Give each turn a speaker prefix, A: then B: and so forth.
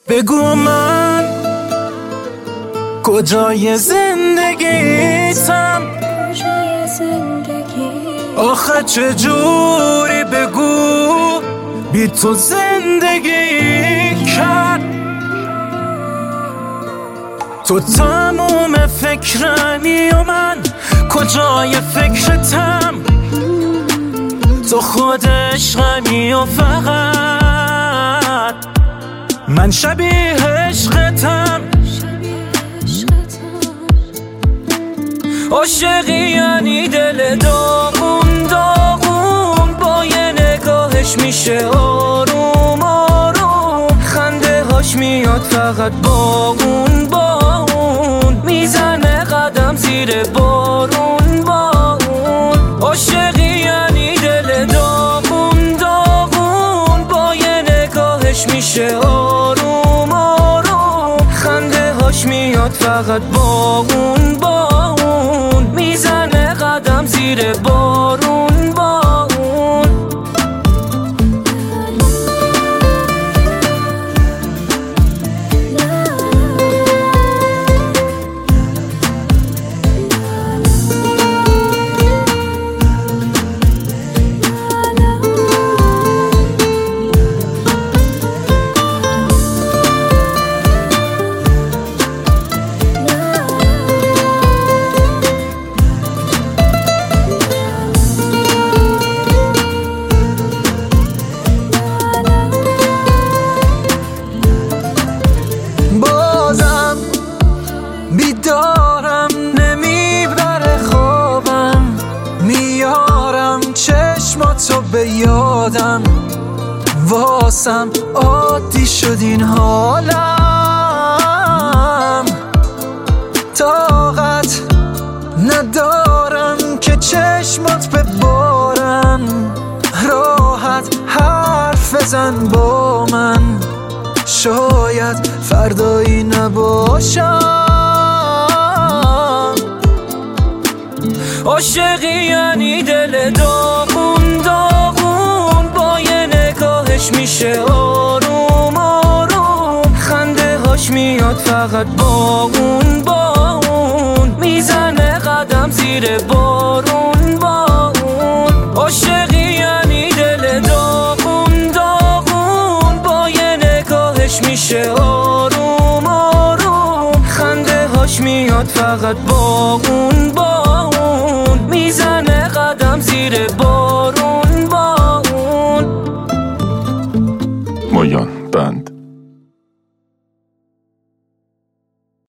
A: بگو من کجای زندگیتم، آخه چجوری بگو بی تو زندگی کرد. تو تموم فکرمی و من کجای فکرتم، تو خود عشقمی و فقط من شبیه عشقتم. عاشقی یعنی دل داغون داغون، با یه نگاهش میشه آروم آروم، خنده هاش میاد فقط باغون باغون، میزنه قدم زیر بارون بارون. عاشقی یعنی دل داغون داغون، با یه نگاهش میشه آروم آروم، خنده هاش میاد فقط باغون باغون، میزنه قدم زیر بارون باغون. بیدارم نمیبره خوابم، میارم چشماتو به یادم، واسم عادی شد این حالم. طاقت ندارم که چشمات ببارن، راحت حرف بزن با من، شاید فردایی نباشم. عاشقی یعنی دل داغون داغون، با یه نگاهش میشه آروم آروم، خنده هاش میاد فقط باغون باغون، میزنه قدم زیر بارون باغون. عاشقی یعنی دل داغون داغون، با یه نگاهش میشه آروم آروم، خنده هاش میاد فقط باغون باغون، میزنه قدم زیر بارون.